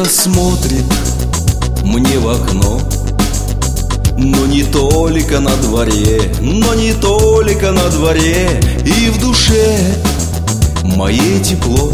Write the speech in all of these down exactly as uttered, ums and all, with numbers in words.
смотрит мне в окно. Но не только на дворе, но не только на дворе, и в душе моей тепло,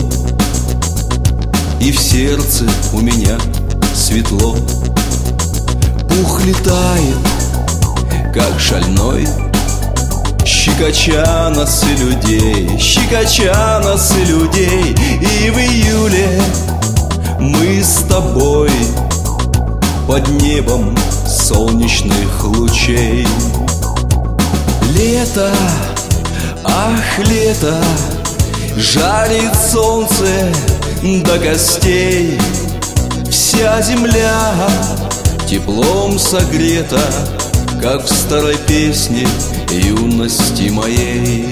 и в сердце у меня светло. Пух летает, как шальной, щекоча носы людей, щекоча носы людей. И в июле мы с тобой под небом солнечных лучей. Лето, ах, лето, жарит солнце до костей. Вся земля теплом согрета, как в старой песне юности моей.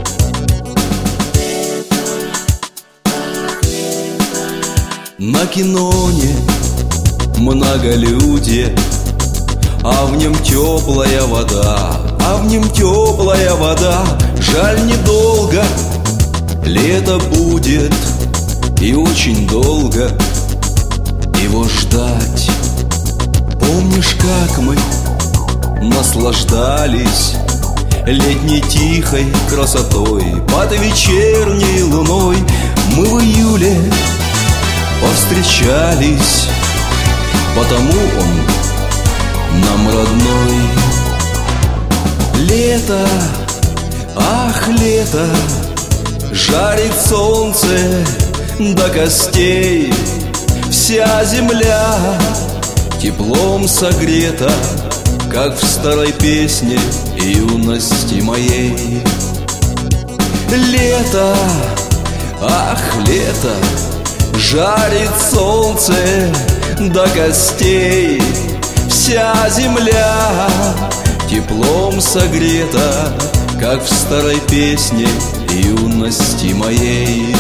На Киноне многолюдье, а в нем теплая вода, а в нем теплая вода. Жаль, недолго лето будет, и очень долго его ждать. Помнишь, как мы наслаждались летней тихой красотой под вечерней луной? Мы в июле повстречались, потому он нам родной. Лето, ах, лето, жарит солнце до костей. Вся земля теплом согрета, как в старой песне юности моей. Лето, ах, лето, жарит солнце до костей. Вся земля теплом согрета, как в старой песне юности моей.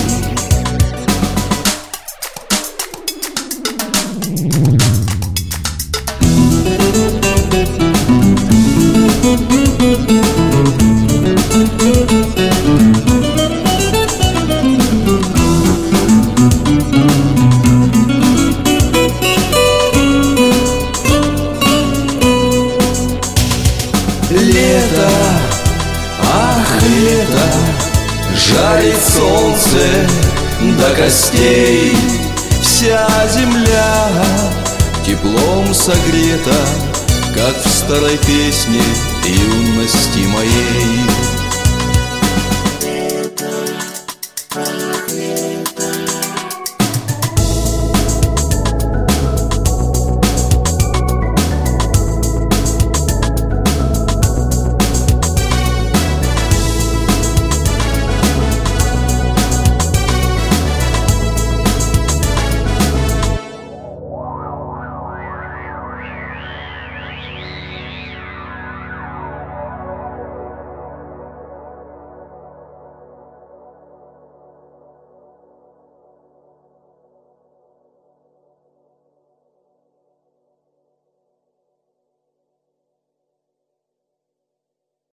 Лето, ах, лето, жарит солнце до костей. Вся земля теплом согрета, как в старой песне юности моей.